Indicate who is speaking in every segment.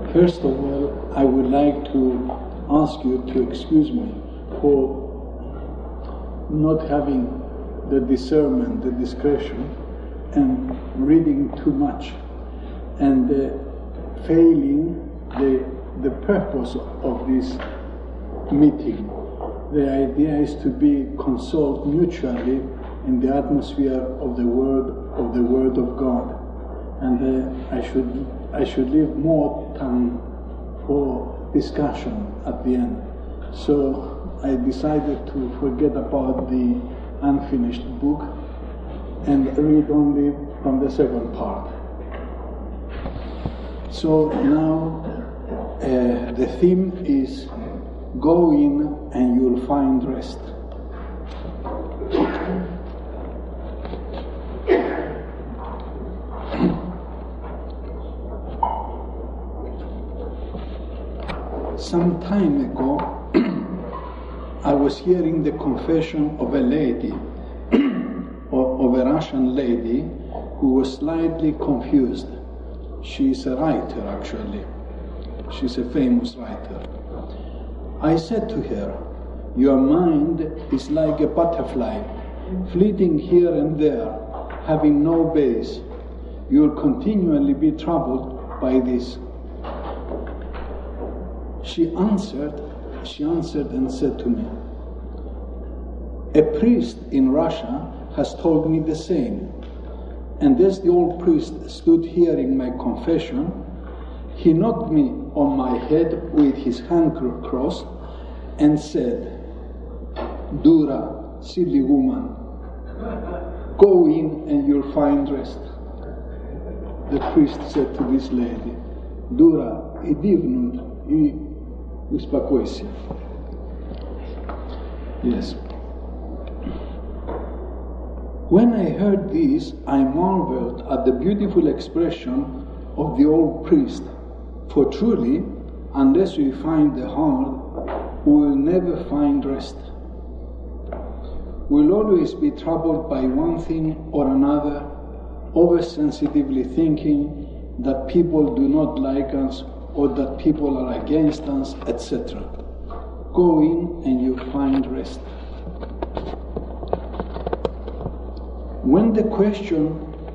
Speaker 1: First of all, I would like to ask you to excuse me for not having the discernment, the discretion, and reading too much, and failing the purpose of this meeting. The idea is to be consoled mutually in the atmosphere of the Word of God, and I should leave more time for discussion at the end. So I decided to forget about the unfinished book and read only from the second part. So now the theme is "Go in and you'll find rest." Some time ago, I was hearing the confession of a lady, of a Russian lady, who was slightly confused. She's a writer, actually. She's a famous writer. I said to her, "Your mind is like a butterfly, fleeting here and there, having no base. You'll continually be troubled by this." She answered and said to me, "A priest in Russia has told me the same, and as the old priest stood hearing my confession, he knocked me on my head with his hand crossed and said, 'Dura, silly woman, go in and you'll find rest.'" The priest said to this lady, "Dura, иди внутрь и успокойся." Yes. When I heard this, I marveled at the beautiful expression of the old priest. For truly, unless we find the heart, we will never find rest. We'll always be troubled by one thing or another, oversensitively thinking that people do not like us or that people are against us, etc. Go in and you find rest. When the question,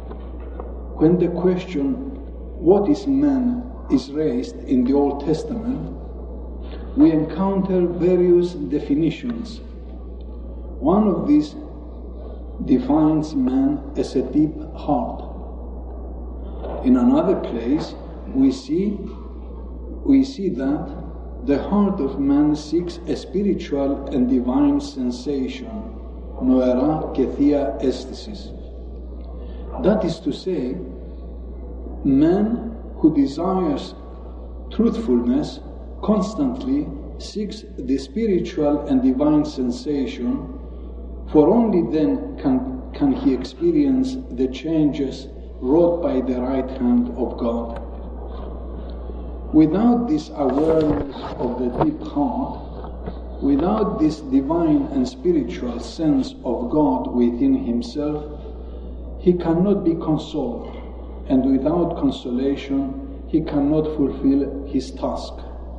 Speaker 1: what is man, is raised in the Old Testament, we encounter various definitions. One of these defines man as a deep heart. In another place, we see that the heart of man seeks a spiritual and divine sensation, noera και θεία αίσθησης. That is to say, man who desires truthfulness constantly seeks the spiritual and divine sensation, for only then can he experience the changes wrought by the right hand of God. Without this awareness of the deep heart, without this divine and spiritual sense of God within himself, he cannot be consoled, and without consolation, he cannot fulfill his task.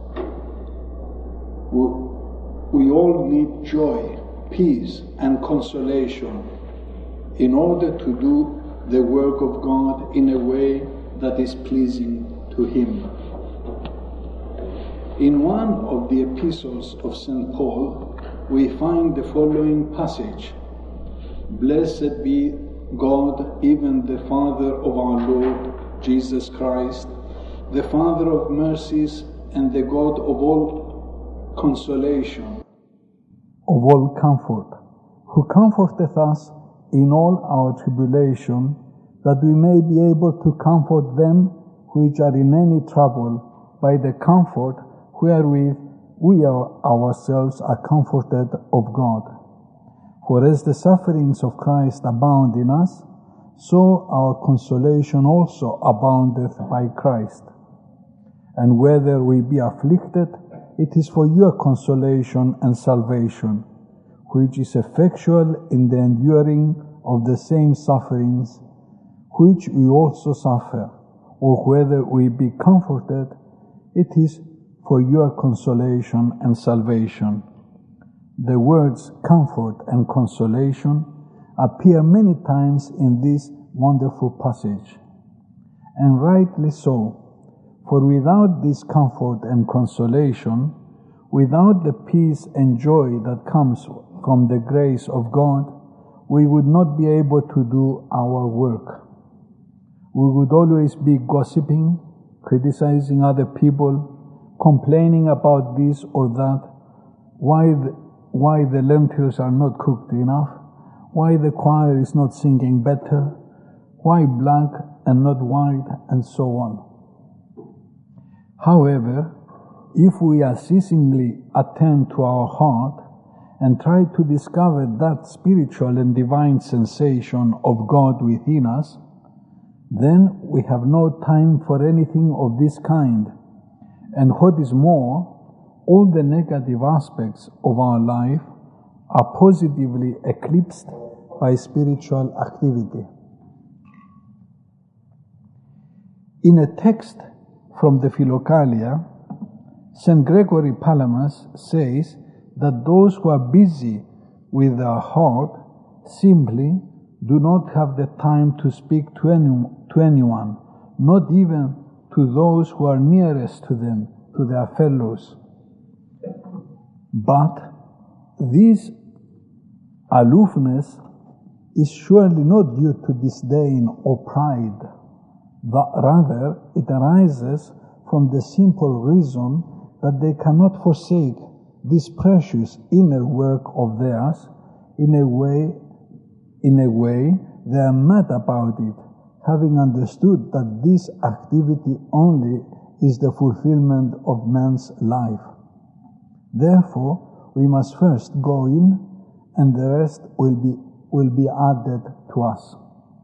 Speaker 1: We all need joy, peace, and consolation in order to do the work of God in a way that is pleasing to Him. In one of the epistles of St. Paul, we find the following passage: "Blessed be God, even the Father of our Lord Jesus Christ, the Father of mercies and the God of all consolation,
Speaker 2: of all comfort, who comforteth us in all our tribulation, that we may be able to comfort them which are in any trouble by the comfort wherewith we ourselves are comforted of God. For as the sufferings of Christ abound in us, so our consolation also aboundeth by Christ. And whether we be afflicted, it is for your consolation and salvation, which is effectual in the enduring of the same sufferings, which we also suffer, or whether we be comforted, It is for your consolation and salvation. The words comfort and consolation appear many times in this wonderful passage, and rightly so, for without this comfort and consolation, without the peace and joy that comes from the grace of God, we would not be able to do our work. We would always be gossiping, criticizing other people, complaining about this or that, why the lentils are not cooked enough, why the choir is not singing better, why black and not white, and so on. However, if we unceasingly attend to our heart and try to discover that spiritual and divine sensation of God within us, then we have no time for anything of this kind. And what is more, all the negative aspects of our life are positively eclipsed by spiritual activity. In a text from the Philokalia, St. Gregory Palamas says that those who are busy with their heart simply do not have the time to speak to anyone, not even to those who are nearest to them, to their fellows. But this aloofness is surely not due to disdain or pride. Rather, it arises from the simple reason that they cannot forsake this precious inner work of theirs. In a way, they are mad about it, having understood that this activity only is the fulfillment of man's life. Therefore, we must first go in, and the rest will be added to us.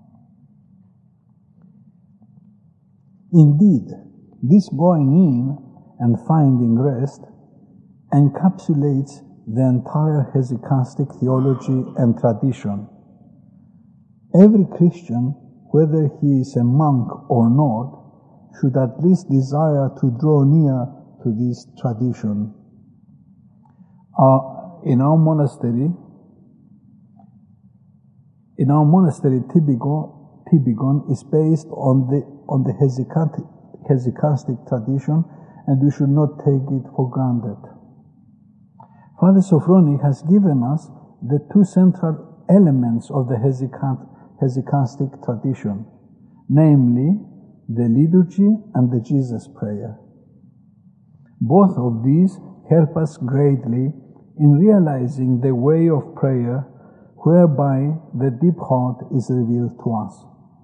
Speaker 2: Indeed, this going in and finding rest encapsulates the entire hesychastic theology and tradition. Every Christian, whether he is a monk or not, should at least desire to draw near to this tradition. In our monastery, Tibigon is based on the hesychastic tradition, and we should not take it for granted. Father Sophroni has given us the two central elements of the hesychastic tradition, namely the liturgy and the Jesus prayer. Both of these help us greatly in realizing the way of prayer whereby the deep heart is revealed to us.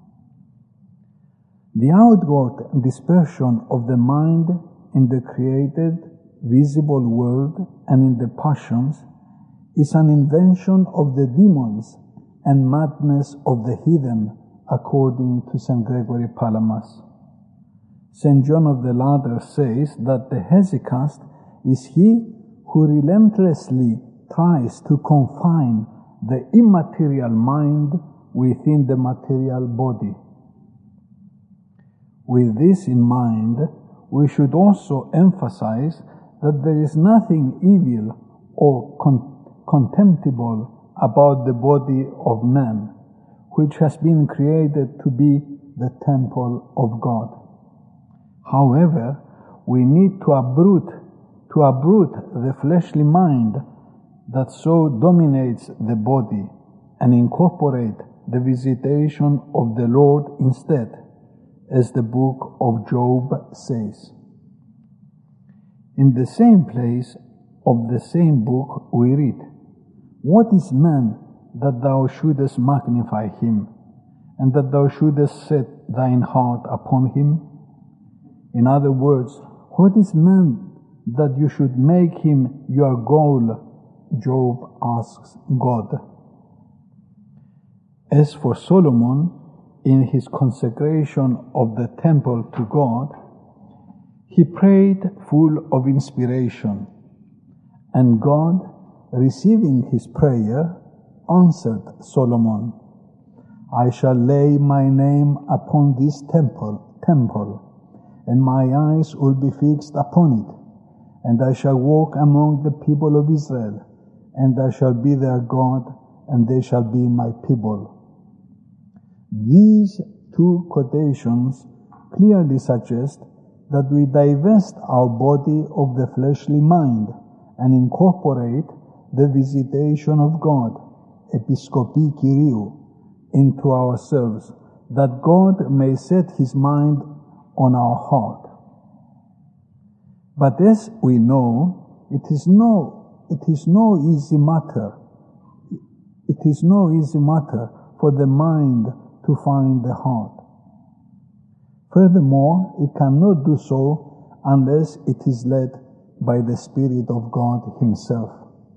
Speaker 2: The outward dispersion of the mind in the created, visible world and in the passions is an invention of the demons and madness of the heathen, according to St. Gregory Palamas. St. John of the Ladder says that the hesychast is he who relentlessly tries to confine the immaterial mind within the material body. With this in mind, we should also emphasize that there is nothing evil or contemptible about the body of man, which has been created to be the temple of God. However, we need to uproot the fleshly mind that so dominates the body and incorporate the visitation of the Lord instead, as the book of Job says. In the same place of the same book we read, "What is man that thou shouldest magnify him, and that thou shouldest set thine heart upon him?" In other words, what is man that you should make him your goal? Job asks God. As for Solomon, in his consecration of the temple to God, he prayed full of inspiration, and God, receiving his prayer, answered Solomon, "I shall lay my name upon this temple, and my eyes will be fixed upon it. And I shall walk among the people of Israel, and I shall be their God, and they shall be my people. These two quotations clearly suggest that we divest our body of the fleshly mind and incorporate the visitation of God, Episkopi Kyriou, into ourselves, that God may set His mind on our heart. But as we know, it is no easy matter. It is no easy matter for the mind to find the heart. Furthermore, it cannot do so unless it is led by the Spirit of God Himself.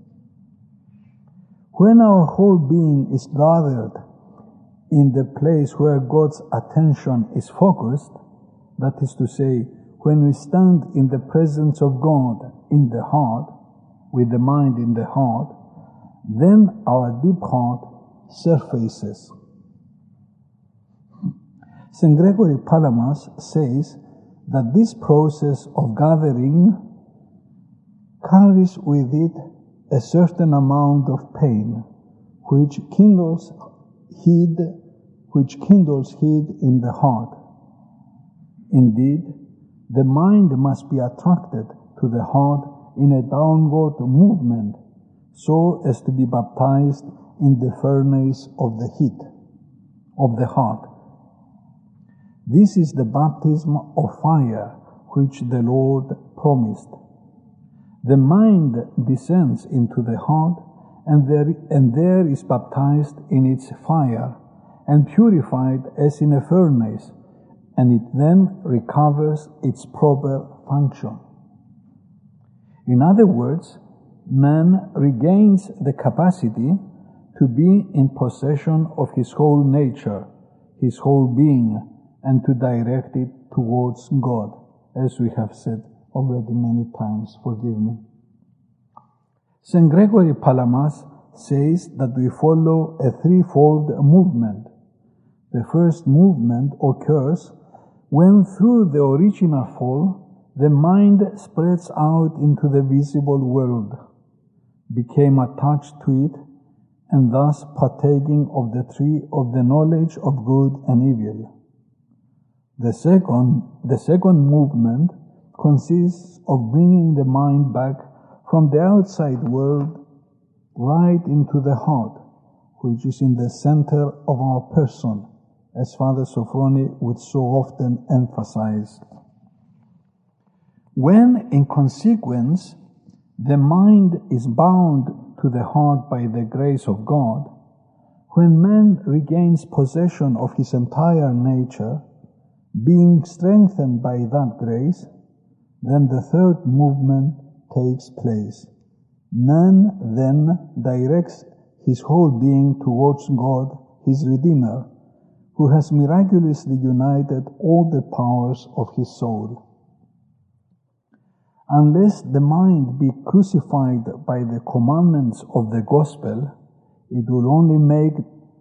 Speaker 2: When our whole being is gathered in the place where God's attention is focused, that is to say, when we stand in the presence of God in the heart, with the mind in the heart, then our deep heart surfaces. St. Gregory Palamas says that this process of gathering carries with it a certain amount of pain, which kindles heat in the heart. Indeed, the mind must be attracted to the heart in a downward movement, so as to be baptized in the furnace of the heat of the heart. This is the baptism of fire which the Lord promised. The mind descends into the heart, and there is baptized in its fire, and purified as in a furnace, and it then recovers its proper function. In other words, man regains the capacity to be in possession of his whole nature, his whole being, and to direct it towards God, as we have said already many times, forgive me. St. Gregory Palamas says that we follow a threefold movement. The first movement occurs when through the original fall, the mind spreads out into the visible world, became attached to it, and thus partaking of the tree of the knowledge of good and evil. The second movement consists of bringing the mind back from the outside world right into the heart, which is in the center of our person, as Father Sophrony would so often emphasize. When, in consequence, the mind is bound to the heart by the grace of God, when man regains possession of his entire nature, being strengthened by that grace, then the third movement takes place. Man then directs his whole being towards God, his Redeemer, who has miraculously united all the powers of his soul. Unless the mind be crucified by the commandments of the gospel, it will only make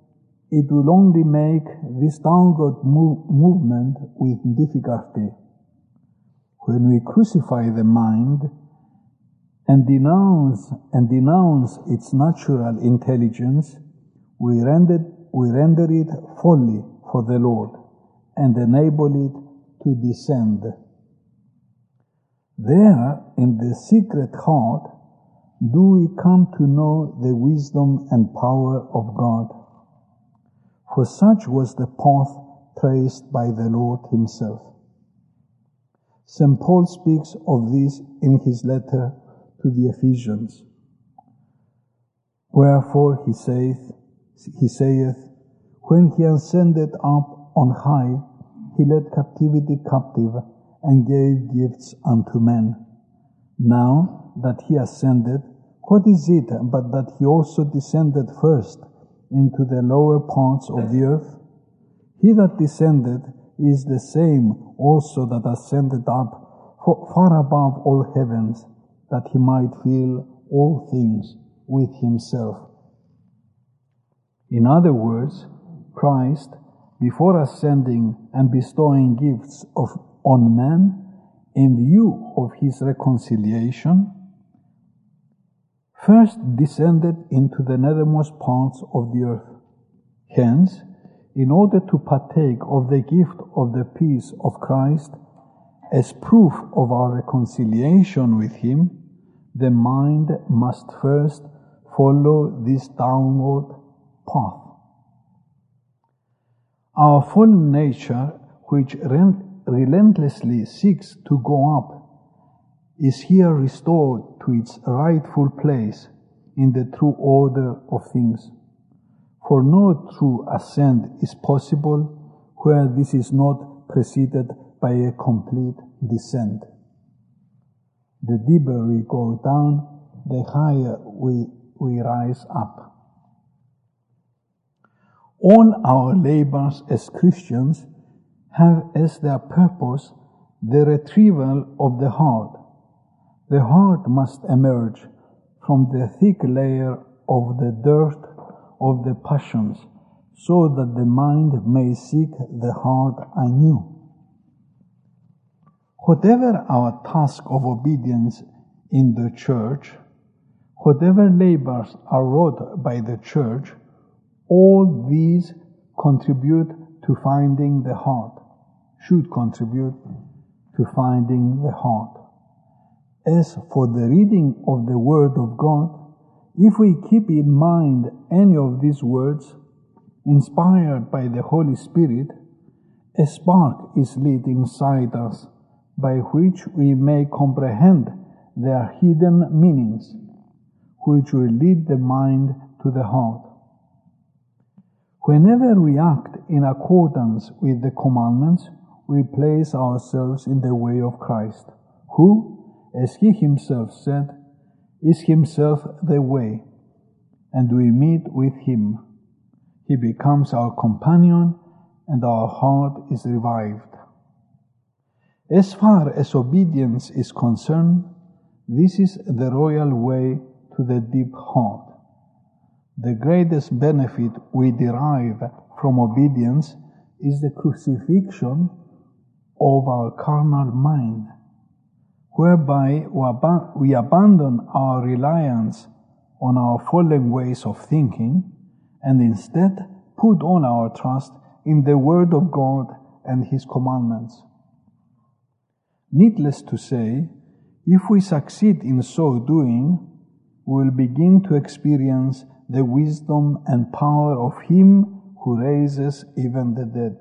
Speaker 2: this downward movement with difficulty. When we crucify the mind and denounce its natural intelligence, we render it wholly for the Lord and enable it to descend. There, in the secret heart, do we come to know the wisdom and power of God. For such was the path traced by the Lord Himself. St. Paul speaks of this in his letter to the Ephesians. Wherefore he saith, when he ascended up on high, he led captivity captive, and gave gifts unto men. Now that he ascended, what is it but that he also descended first into the lower parts of the earth? He that descended is the same also that ascended up far above all heavens, that he might fill all things with himself. In other words, Christ, before ascending and bestowing gifts on man in view of his reconciliation, first descended into the nethermost parts of the earth. Hence, in order to partake of the gift of the peace of Christ, as proof of our reconciliation with him, the mind must first follow this downward path. Our fallen nature, which relentlessly seeks to go up, is here restored to its rightful place in the true order of things. For no true ascent is possible where this is not preceded by a complete descent. The deeper we go down, the higher we rise up. All our labors as Christians have as their purpose the retrieval of the heart. The heart must emerge from the thick layer of the dirt of the passions, so that the mind may seek the heart anew. Whatever our task of obedience in the church, whatever labors are wrought by the church, all these contribute to finding the heart, should contribute to finding the heart. As for the reading of the Word of God, if we keep in mind any of these words, inspired by the Holy Spirit, a spark is lit inside us, by which we may comprehend their hidden meanings, which will lead the mind to the heart. Whenever we act in accordance with the commandments, we place ourselves in the way of Christ, who, as he himself said, is himself the way, and we meet with him. He becomes our companion, and our heart is revived. As far as obedience is concerned, this is the royal way to the deep heart. The greatest benefit we derive from obedience is the crucifixion of our carnal mind, whereby we abandon our reliance on our fallen ways of thinking and instead put all our trust in the Word of God and His commandments. Needless to say, if we succeed in so doing, we will begin to experience the wisdom and power of Him who raises even the dead.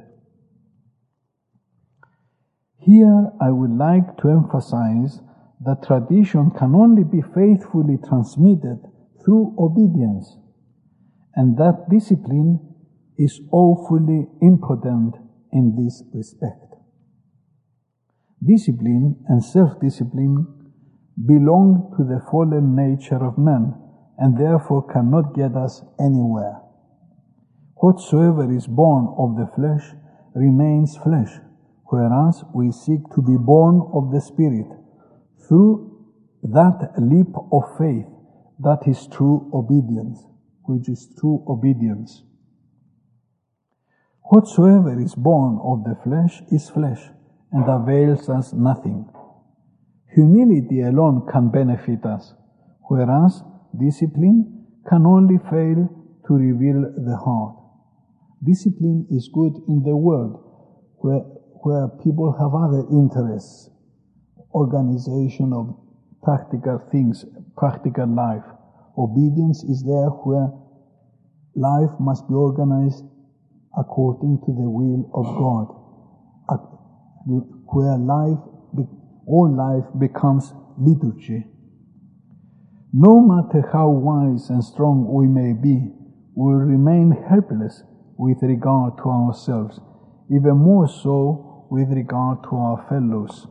Speaker 2: Here I would like to emphasize that tradition can only be faithfully transmitted through obedience, and that discipline is awfully important in this respect. Discipline and self-discipline belong to the fallen nature of man, and therefore cannot get us anywhere. Whatsoever is born of the flesh remains flesh, whereas we seek to be born of the Spirit through that leap of faith that is true obedience, which is true obedience. Whatsoever is born of the flesh is flesh, and avails us nothing. Humility alone can benefit us, whereas discipline can only fail to reveal the heart. Discipline is good in the world, where people have other interests, organization of practical things, practical life. Obedience is there where life must be organized according to the will of God, where all life becomes liturgy. No matter how wise and strong we may be, we will remain helpless with regard to ourselves, even more so with regard to our fellows.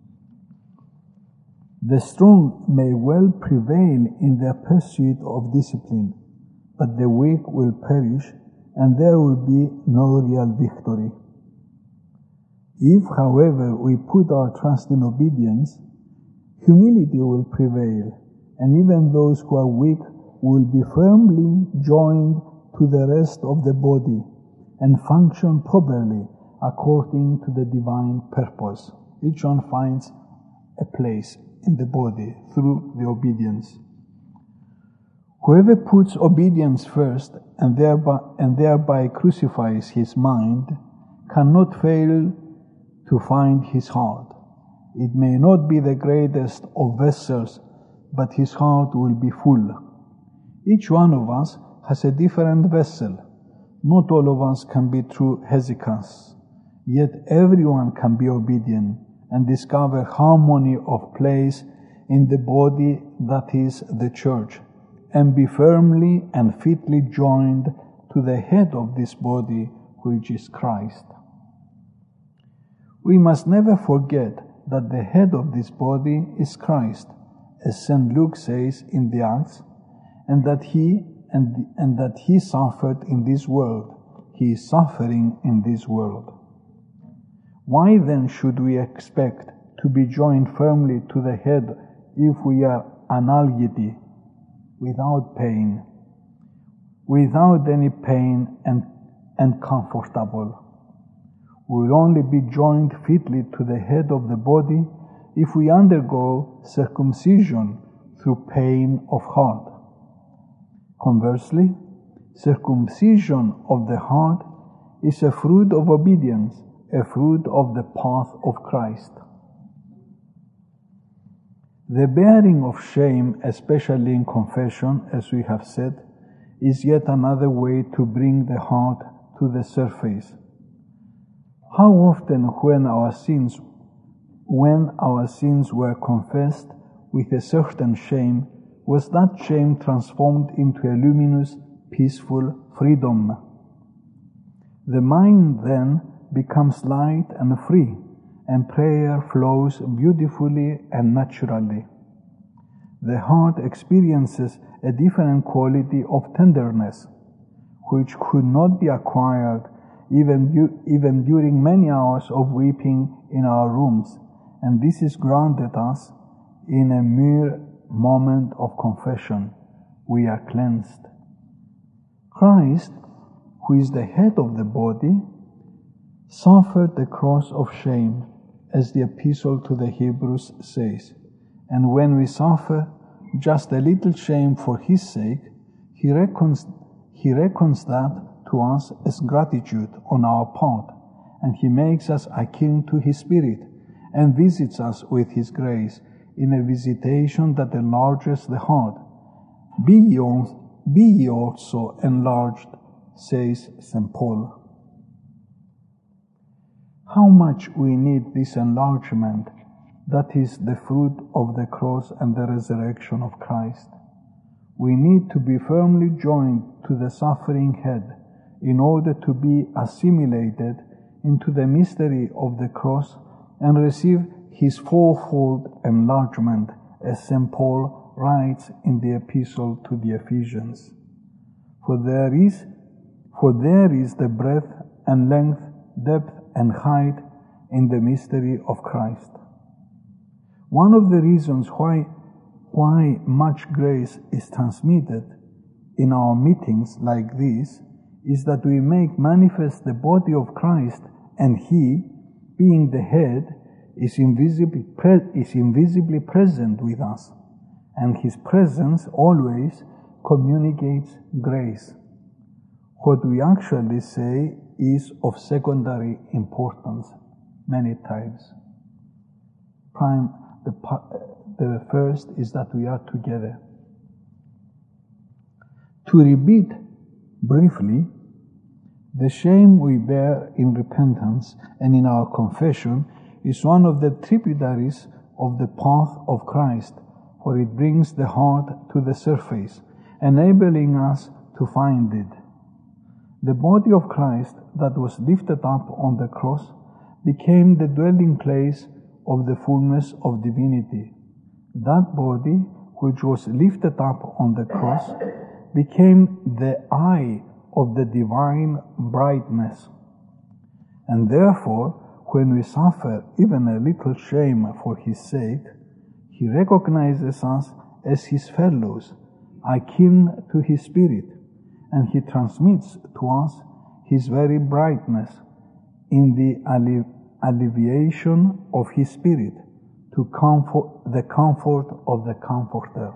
Speaker 2: The strong may well prevail in their pursuit of discipline, but the weak will perish, and there will be no real victory. If, however, we put our trust in obedience, humility will prevail, and even those who are weak will be firmly joined to the rest of the body and function properly according to the divine purpose. each one finds a place in the body through the obedience. Whoever puts obedience first and thereby crucifies his mind cannot fail to find his heart. It may not be the greatest of vessels, but his heart will be full. Each one of us has a different vessel. Not all of us can be true Hesychus, yet everyone can be obedient and discover harmony of place in the body that is the church, and be firmly and fitly joined to the head of this body, which is Christ. We must never forget that the head of this body is Christ, as St. Luke says in the Acts, and that he suffered in this world. He is suffering in this world. Why then should we expect to be joined firmly to the head if we are analgeti, without pain, without any pain and comfortable? We will only be joined fitly to the head of the body if we undergo circumcision through pain of heart. Conversely, circumcision of the heart is a fruit of obedience, a fruit of the path of Christ. The bearing of shame, especially in confession, as we have said, is yet another way to bring the heart to the surface. How often when our sins were confessed with a certain shame, was that shame transformed into a luminous, peaceful freedom? The mind then becomes light and free, and prayer flows beautifully and naturally. The heart experiences a different quality of tenderness, which could not be acquired even during many hours of weeping in our rooms, and this is granted us in a mere moment of confession. We are cleansed. Christ, who is the head of the body, suffered the cross of shame, as the epistle to the Hebrews says, and when we suffer just a little shame for his sake, he reckons that to us as gratitude on our part, and he makes us akin to his Spirit, and visits us with his grace in a visitation that enlarges the heart. Be ye also enlarged, says St. Paul. How much we need this enlargement, that is the fruit of the cross and the resurrection of Christ. We need to be firmly joined to the suffering head in order to be assimilated into the mystery of the cross and receive his fourfold enlargement, as St. Paul writes in the epistle to the Ephesians. For there is the breadth and length, depth and height in the mystery of Christ. One of the reasons why much grace is transmitted in our meetings like this is that we make manifest the body of Christ, and he, being the head, is invisibly present with us, and his presence always communicates grace. What we actually say is of secondary importance many times. The first is that we are together. To repeat briefly, the shame we bear in repentance and in our confession is one of the tributaries of the path of Christ, for it brings the heart to the surface, enabling us to find it. The body of Christ that was lifted up on the cross became the dwelling place of the fullness of divinity. That body, which was lifted up on the cross, became the eye of the divine brightness. And therefore, when we suffer even a little shame for his sake, he recognizes us as his fellows, akin to his Spirit, and he transmits to us his very brightness in the alleviation of his spirit, to comfort the comfort of the Comforter.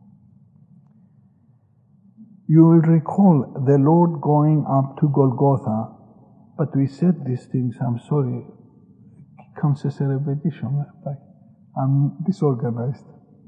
Speaker 2: You will recall the Lord going up to Golgotha, but we said these things, I'm sorry, comes as a repetition, I'm disorganized.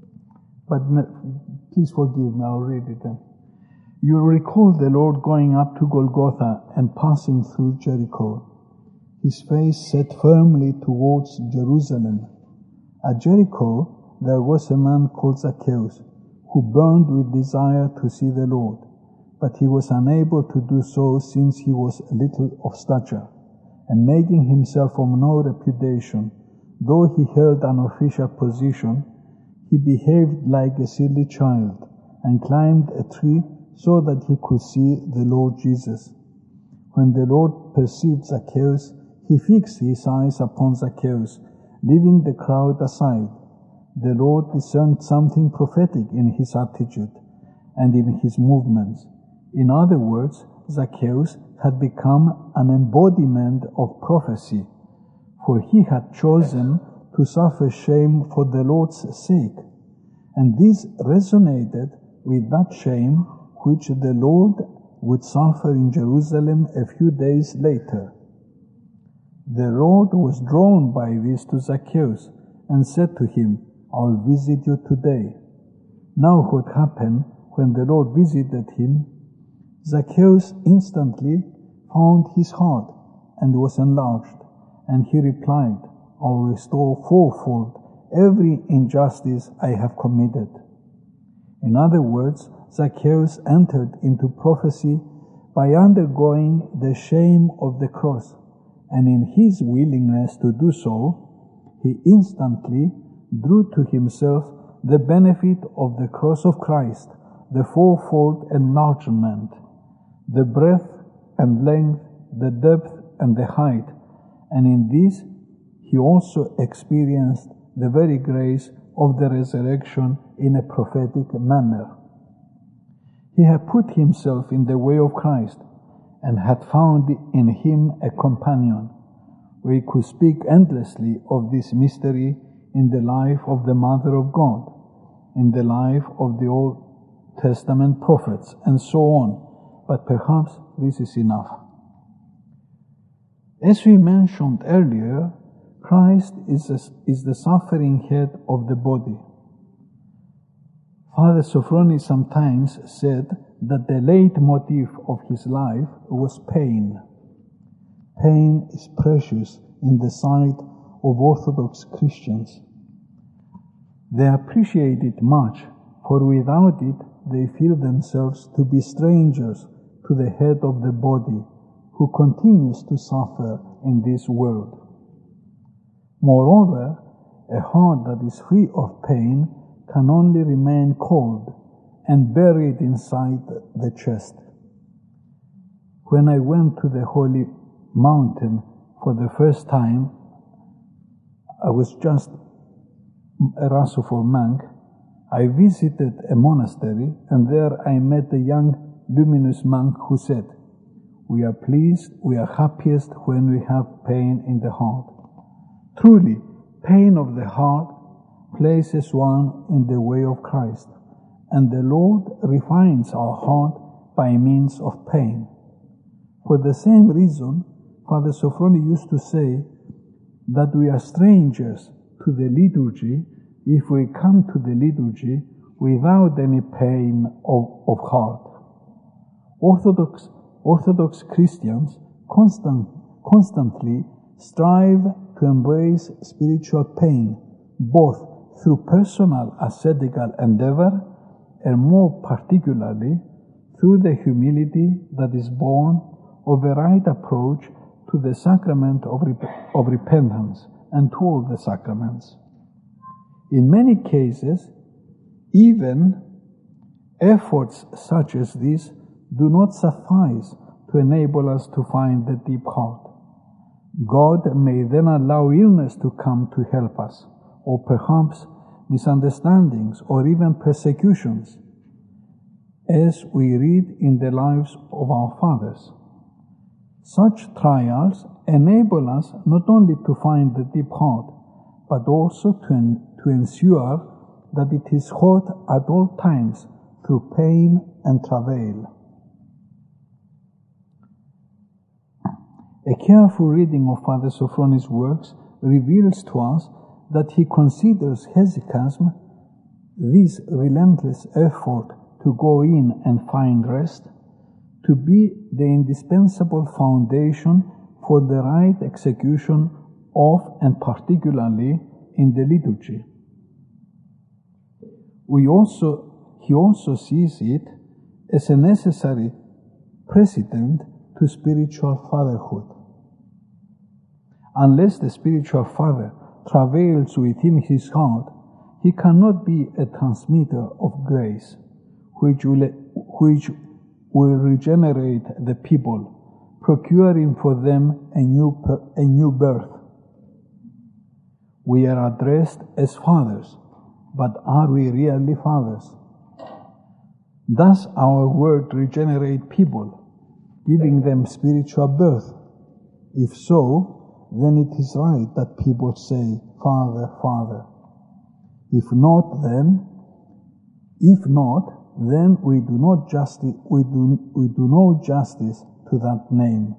Speaker 2: But please forgive me, I'll read it then. You will recall the Lord going up to Golgotha and passing through Jericho, his face set firmly towards Jerusalem. At Jericho there was a man called Zacchaeus, who burned with desire to see the Lord, but he was unable to do so since he was little of stature, and making himself of no reputation, though he held an official position, he behaved like a silly child, and climbed a tree so that he could see the Lord Jesus. When the Lord perceived Zacchaeus, he fixed his eyes upon Zacchaeus, leaving the crowd aside. The Lord discerned something prophetic in his attitude and in his movements. In other words, Zacchaeus had become an embodiment of prophecy, for he had chosen to suffer shame for the Lord's sake, and this resonated with that shame which the Lord would suffer in Jerusalem a few days later. The Lord was drawn by this to Zacchaeus and said to him, I will visit you today. Now what happened when the Lord visited him? Zacchaeus instantly found his heart and was enlarged, and he replied, I will restore fourfold every injustice I have committed. In other words, Zacchaeus entered into prophecy by undergoing the shame of the cross, and in his willingness to do so, he instantly drew to himself the benefit of the cross of Christ, the fourfold enlargement, the breadth and length, the depth and the height, and in this he also experienced the very grace of the resurrection in a prophetic manner. He had put himself in the way of Christ and had found in him a companion. We could speak endlessly of this mystery in the life of the Mother of God, in the life of the Old Testament prophets, and so on, but perhaps this is enough. As we mentioned earlier, Christ is the suffering head of the body. Father Sophrony sometimes said that the leitmotif of his life was pain. Pain is precious in the sight of Orthodox Christians. They appreciate it much, for without it they feel themselves to be strangers to the head of the body, who continues to suffer in this world. Moreover, a heart that is free of pain can only remain cold and buried inside the chest. When I went to the Holy Mountain for the first time, I was just a Rasofor monk. I visited a monastery, and there I met a young luminous monk who said, "We are pleased, we are happiest when we have pain in the heart." Truly, pain of the heart places one in the way of Christ, and the Lord refines our heart by means of pain. For the same reason, Father Sophrony used to say that we are strangers to the liturgy if we come to the liturgy without any pain of heart. Orthodox Christians constantly strive to embrace spiritual pain, both through personal ascetical endeavor and more particularly through the humility that is born of a right approach to the sacrament of repentance and to all the sacraments. In many cases, even efforts such as these do not suffice to enable us to find the deep heart. God may then allow illness to come to help us, or perhaps misunderstandings or even persecutions, as we read in the lives of our fathers. Such trials enable us not only to find the deep heart, but also to ensure that it is hot at all times through pain and travail. A careful reading of Father Sophroni's works reveals to us that he considers hesychasm, this relentless effort to go in and find rest, to be the indispensable foundation for the right execution of, and particularly in the liturgy. He also sees it as a necessary precedent to spiritual fatherhood. Unless the spiritual father travails within his heart, he cannot be a transmitter of grace, which will regenerate the people, procuring for them a new birth. We are addressed as fathers, but are we really fathers? Does our word regenerate people, giving them spiritual birth? If so, then it is right that people say, Father, Father. If not, then we do no justice to that name.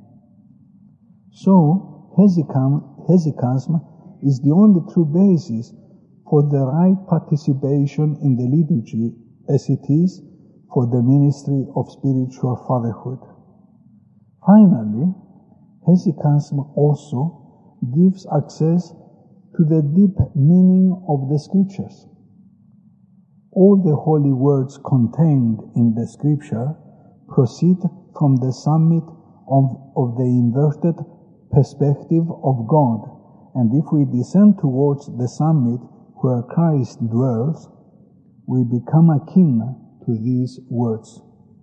Speaker 2: So, hesychasm is the only true basis for the right participation in the liturgy, as it is for the ministry of spiritual fatherhood. Finally, hesychasm also gives access to the deep meaning of the Scriptures. All the holy words contained in the Scripture proceed from the summit of the inverted perspective of God, and if we descend towards the summit where Christ dwells, we become akin to these words.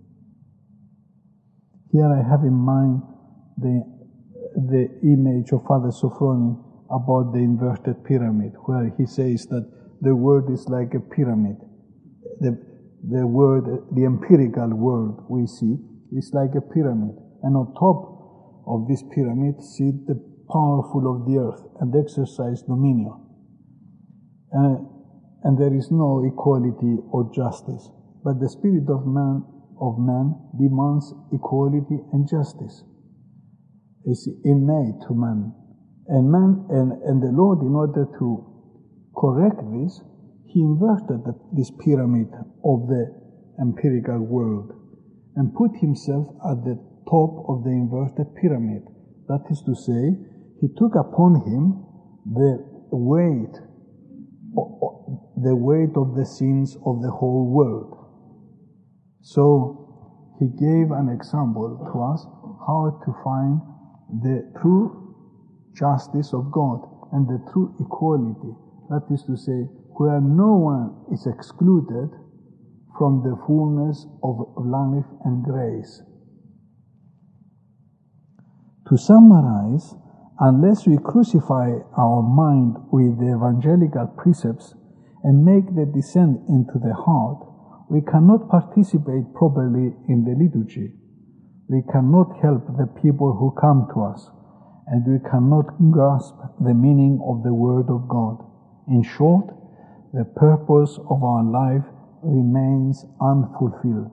Speaker 2: Here I have in mind the image of Father Sophroni about the inverted pyramid, where he says that the world is like a pyramid. The empirical world we see is like a pyramid, and on top of this pyramid sit the powerful of the earth and exercise dominion. And there is no equality or justice, but the spirit of man demands equality and justice. It's innate to man. And the Lord, in order to correct this, he inverted this pyramid of the empirical world and put himself at the top of the inverted pyramid. That is to say, he took upon him the weight of the sins of the whole world. So he gave an example to us how to find the true justice of God and the true equality. That is to say, where no one is excluded from the fullness of life and grace. To summarize, unless we crucify our mind with the evangelical precepts and make the descent into the heart, we cannot participate properly in the liturgy. We cannot help the people who come to us, and we cannot grasp the meaning of the Word of God. In short, the purpose of our life remains unfulfilled.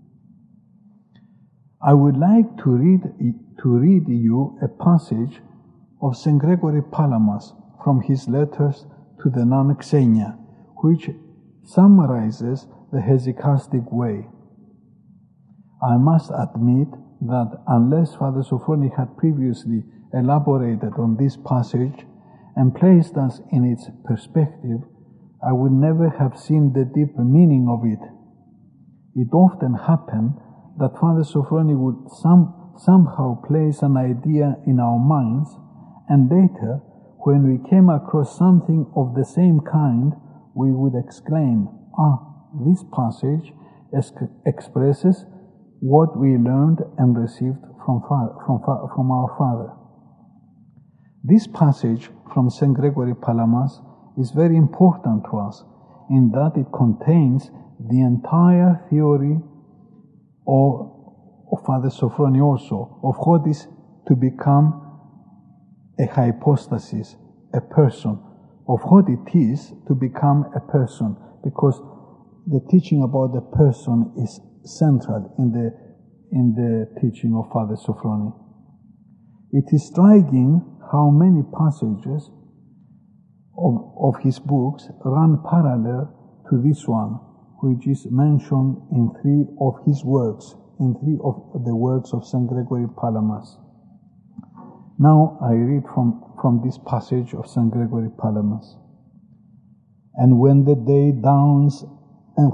Speaker 2: I would like to read you a passage of St. Gregory Palamas from his letters to the nun Xenia, which summarizes the hesychastic way. I must admit that unless Father Sophroni had previously elaborated on this passage and placed us in its perspective, I would never have seen the deep meaning of it. It often happened that Father Sophroni would somehow place an idea in our minds, and later, when we came across something of the same kind, we would exclaim, this passage expresses what we learned and received from our Father. This passage from St. Gregory Palamas is very important to us in that it contains the entire theory of Father Sophroni also, of what is to become a hypostasis, a person, of what it is to become a person, because the teaching about the person is central in the teaching of Father Sophrony. It is striking how many passages of his books run parallel to this one, which is mentioned in three of his works, in three of the works of St. Gregory Palamas. Now I read from this passage of St. Gregory Palamas. And when the day dawns, and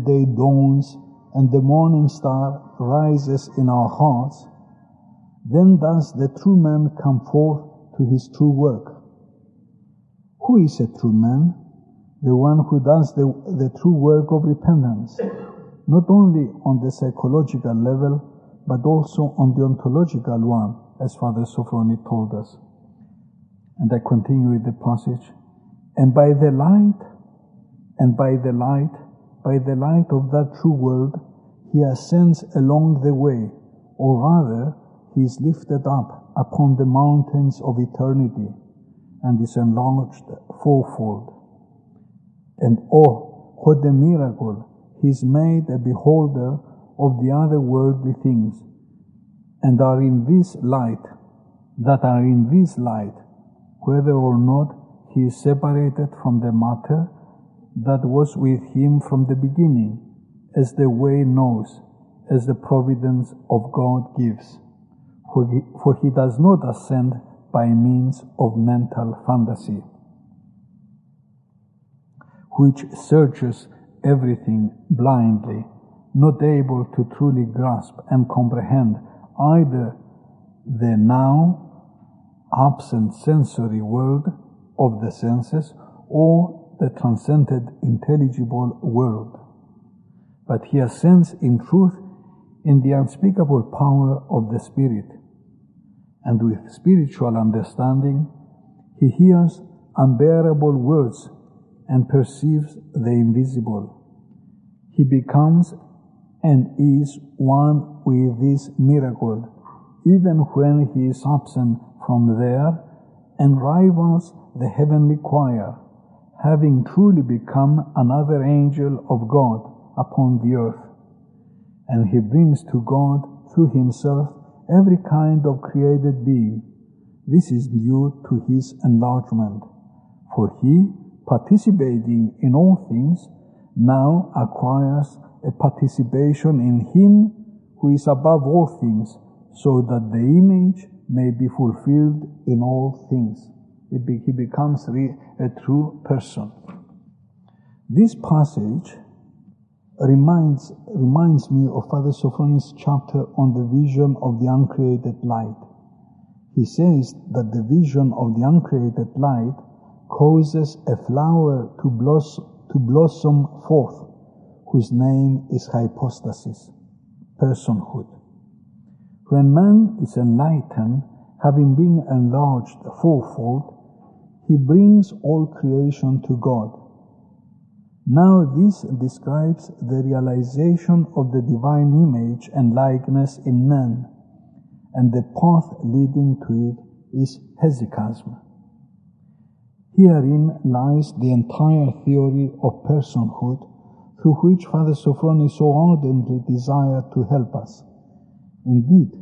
Speaker 2: the morning star rises in our hearts, then does the true man come forth to his true work. Who is a true man? The one who does the true work of repentance, not only on the psychological level, but also on the ontological one, as Father Sophrony told us. And I continue with the passage. And by the light of that true world, he ascends along the way, or rather, he is lifted up upon the mountains of eternity, and is enlarged fourfold. And oh, what a miracle! He is made a beholder of the other worldly things, and that are in this light, whether or not he is separated from the matter that was with him from the beginning, as the way knows, as the providence of God gives. For he does not ascend by means of mental fantasy, which searches everything blindly, not able to truly grasp and comprehend either the now absent sensory world of the senses or the transcended intelligible world. But he ascends in truth in the unspeakable power of the Spirit, and with spiritual understanding he hears unbearable words and perceives the invisible. He becomes and is one with this miracle, even when he is absent from there, and rivals the heavenly choir, having truly become another angel of God upon the earth. And he brings to God through himself every kind of created being. This is due to his enlargement, for he, participating in all things, now acquires a participation in him who is above all things, so that the image may be fulfilled in all things. He becomes a true person. This passage reminds me of Father Sophrony's chapter on the vision of the uncreated light. He says that the vision of the uncreated light causes a flower to blossom forth, whose name is hypostasis, personhood. When man is enlightened, having been enlarged fourfold, he brings all creation to God. Now this describes the realization of the divine image and likeness in man, and the path leading to it is hesychasm. Herein lies the entire theory of personhood, through which Father Sophrony so ardently desired to help us. Indeed,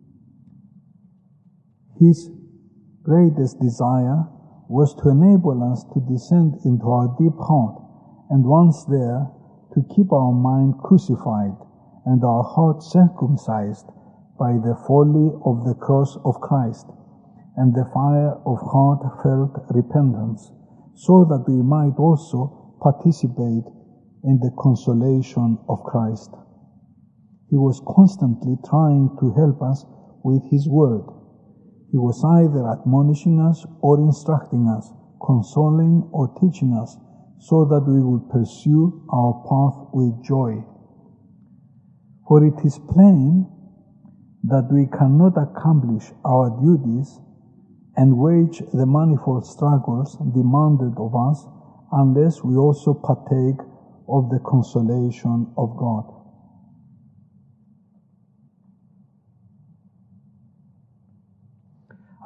Speaker 2: his greatest desire was to enable us to descend into our deep heart, and once there, to keep our mind crucified and our heart circumcised by the folly of the cross of Christ and the fire of heartfelt repentance, so that we might also participate in the consolation of Christ. He was constantly trying to help us with his word. He was either admonishing us or instructing us, consoling or teaching us, so that we would pursue our path with joy. For it is plain that we cannot accomplish our duties and wage the manifold struggles demanded of us unless we also partake of the consolation of God.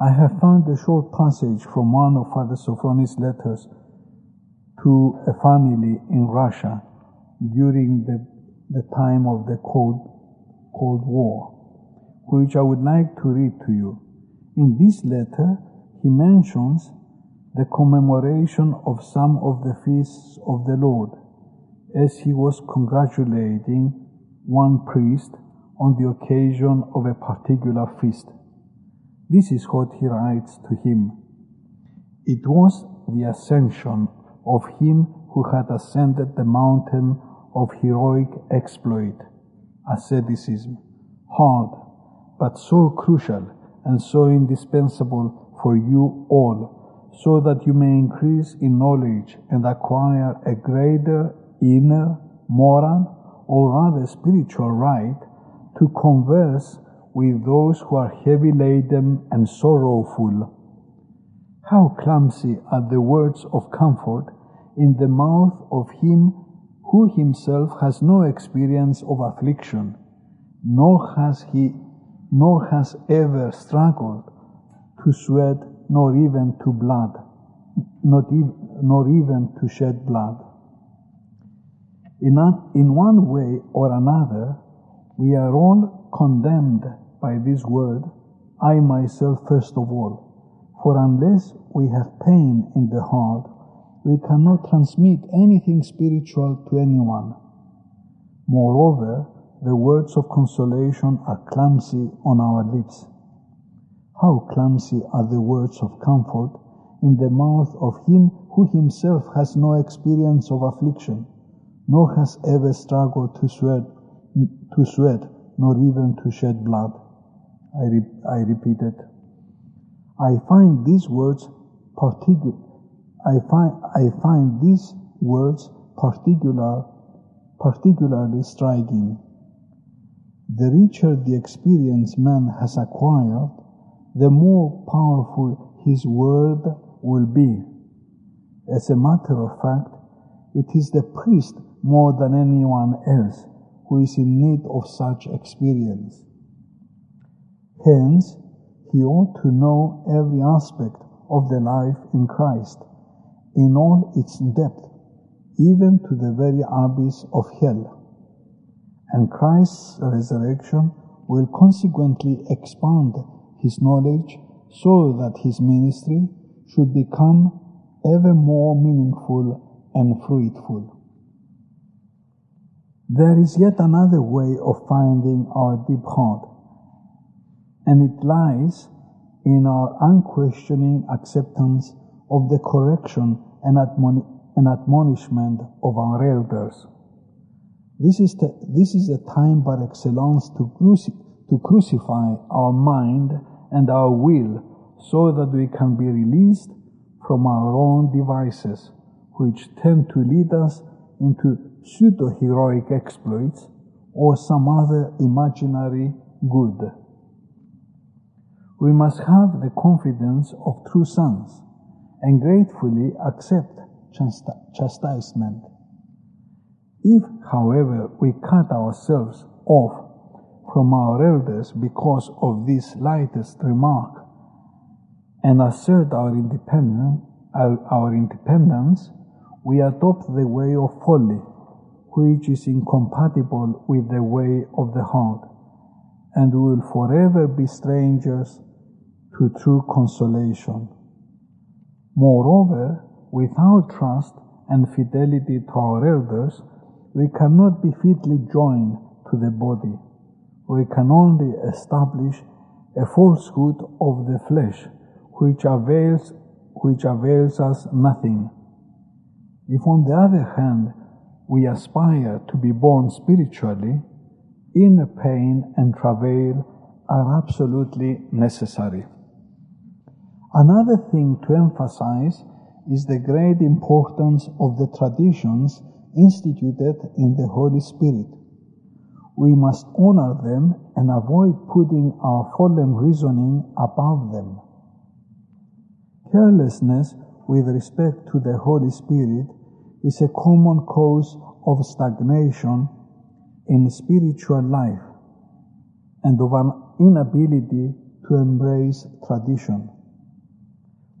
Speaker 2: I have found a short passage from one of Father Sophroni's letters to a family in Russia during the time of the Cold War, which I would like to read to you. In this letter, he mentions the commemoration of some of the feasts of the Lord, as he was congratulating one priest on the occasion of a particular feast. This is what he writes to him. It was the ascension of him who had ascended the mountain of heroic exploit, asceticism, hard, but so crucial and so indispensable for you all, so that you may increase in knowledge and acquire a greater inner, moral, or rather spiritual right to converse with those who are heavy laden and sorrowful. How clumsy are the words of comfort in the mouth of him who himself has no experience of affliction, nor has ever struggled to sweat, nor even to blood, nor even to shed blood. In one way or another, we are all condemned by this word, I myself first of all, for unless we have pain in the heart, we cannot transmit anything spiritual to anyone. Moreover, the words of consolation are clumsy on our lips. How clumsy are the words of comfort in the mouth of him who himself has no experience of affliction, nor has ever struggled to sweat, nor even to shed blood. I repeated. I find these words particularly striking. The richer the experience man has acquired, the more powerful his word will be. As a matter of fact, it is the priest more than anyone else who is in need of such experience. Hence, he ought to know every aspect of the life in Christ, in all its depth, even to the very abyss of hell. And Christ's resurrection will consequently expand his knowledge so that his ministry should become ever more meaningful and fruitful. There is yet another way of finding our deep heart, and it lies in our unquestioning acceptance of the correction and admonishment of our elders. This is the time par excellence to crucify our mind and our will so that we can be released from our own devices, which tend to lead us into pseudo-heroic exploits or some other imaginary good. We must have the confidence of true sons and gratefully accept chastisement. If, however, we cut ourselves off from our elders because of this lightest remark and assert our independence, we adopt the way of folly, which is incompatible with the way of the heart, and we will forever be strangers to true consolation. Moreover, without trust and fidelity to our elders, we cannot be fitly joined to the body. We can only establish a falsehood of the flesh, which avails us nothing. If, on the other hand, we aspire to be born spiritually, inner pain and travail are absolutely necessary. Another thing to emphasize is the great importance of the traditions instituted in the Holy Spirit. We must honor them and avoid putting our fallen reasoning above them. Carelessness with respect to the Holy Spirit is a common cause of stagnation in spiritual life and of an inability to embrace tradition.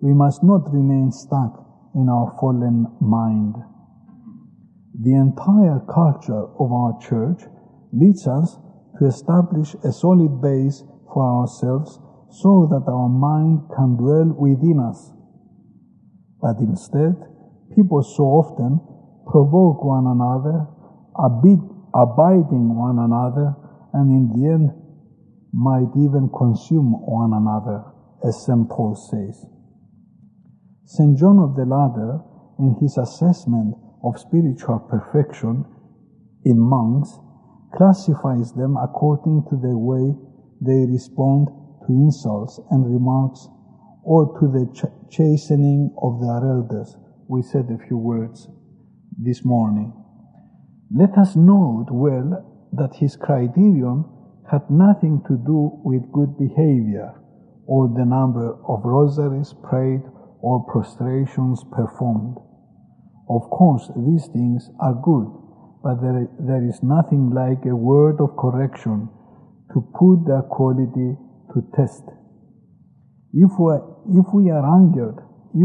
Speaker 2: We must not remain stuck in our fallen mind. The entire culture of our church leads us to establish a solid base for ourselves so that our mind can dwell within us. But instead, people so often provoke one another, abiding one another, and in the end might even consume one another, as St. Paul says. St. John of the Ladder, in his assessment of spiritual perfection in monks, classifies them according to the way they respond to insults and remarks, or to the chastening of their elders. We said a few words this morning. Let us note well that his criterion had nothing to do with good behavior, or the number of rosaries prayed or prostrations performed. Of course, these things are good, but there is nothing like a word of correction to put their quality to test. If we are angered,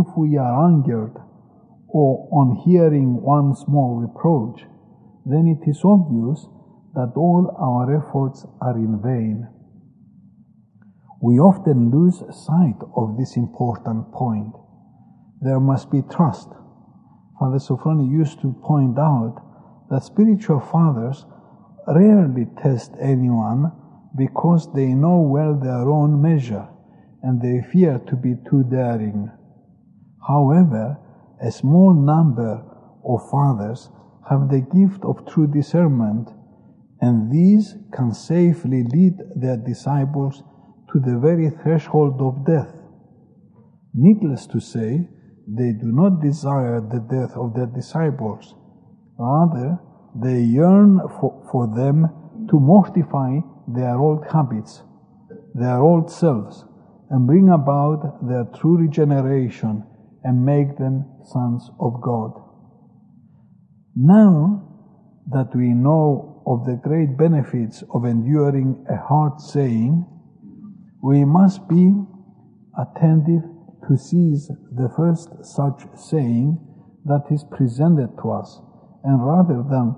Speaker 2: or on hearing one small reproach, then it is obvious that all our efforts are in vain. We often lose sight of this important point. There must be trust. Father Sophrony used to point out that spiritual fathers rarely test anyone because they know well their own measure and they fear to be too daring. However, a small number of fathers have the gift of true discernment, and these can safely lead their disciples to the very threshold of death. Needless to say, they do not desire the death of their disciples. Rather, they yearn for them to mortify their old habits, their old selves, and bring about their true regeneration and make them sons of God. Now that we know of the great benefits of enduring a hard saying, we must be attentive to seize the first such saying that is presented to us, and rather than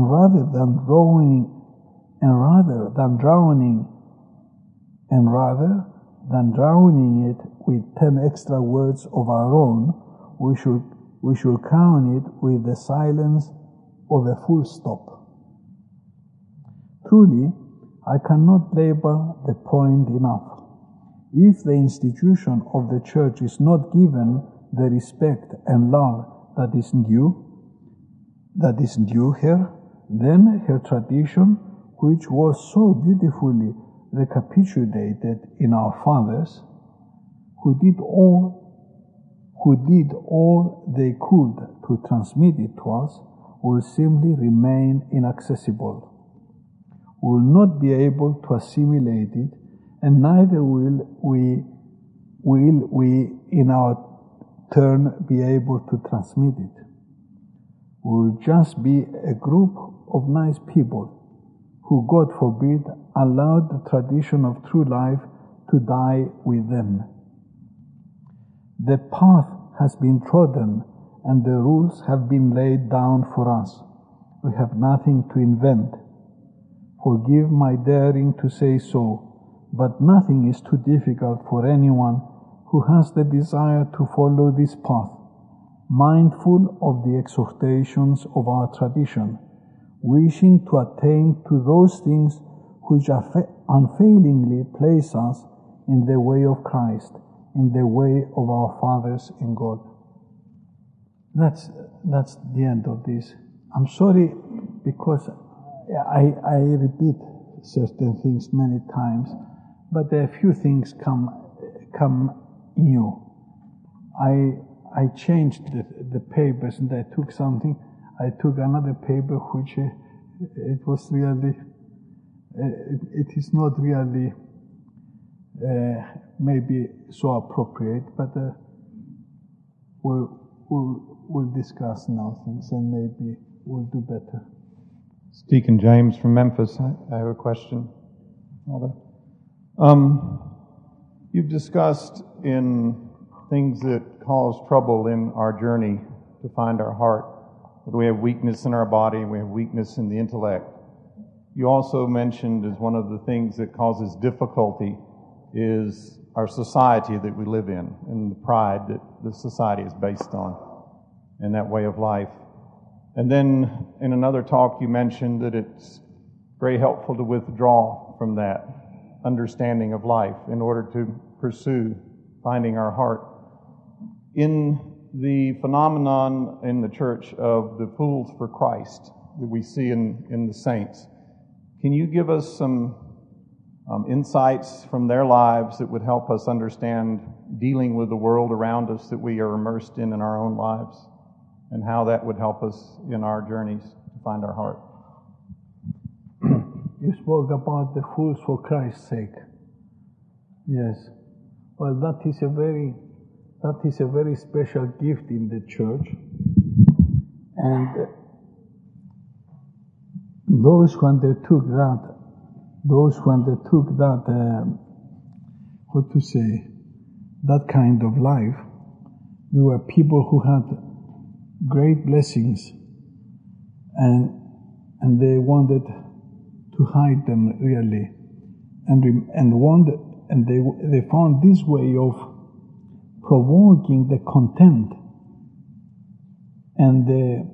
Speaker 2: drowning it with 10 extra words of our own, we should crown it with the silence of a full stop. Truly, I cannot labor the point enough. If the institution of the Church is not given the respect and love that is due her, then her tradition, which was so beautifully recapitulated in our fathers, who did all they could to transmit it to us, will simply remain inaccessible. We will not be able to assimilate it, and neither will we in our turn be able to transmit it. We will just be a group of nice people who, God forbid, allowed the tradition of true life to die with them. The path has been trodden and the rules have been laid down for us. We have nothing to invent. Forgive my daring to say so, but nothing is too difficult for anyone who has the desire to follow this path, mindful of the exhortations of our tradition, wishing to attain to those things which unfailingly place us in the way of Christ, in the way of our fathers in God. That's the end of this. I'm sorry because I repeat certain things many times, but a few things come new. I changed the papers and I took something. I took another paper which it was really, it is not really maybe so appropriate, but we'll discuss now things and maybe we'll do better.
Speaker 3: Deacon James from Memphis, I have a question. You've discussed in things that cause trouble in our journey to find our heart. That we have weakness in our body and we have weakness in the intellect. You also mentioned as one of the things that causes difficulty is our society that we live in and the pride that the society is based on and that way of life. And then in another talk you mentioned that it's very helpful to withdraw from that understanding of life in order to pursue finding our heart. In the phenomenon in the church of the fools for Christ that we see in the saints, can you give us some insights from their lives that would help us understand dealing with the world around us that we are immersed in our own lives, and how that would help us in our journeys to find our heart?
Speaker 2: You spoke about the fools for Christ's sake. Yes. Well, that is a very special gift in the church. And those who undertook that, that kind of life, they were people who had great blessings, and they wanted to hide them really, and they found this way of provoking the contempt and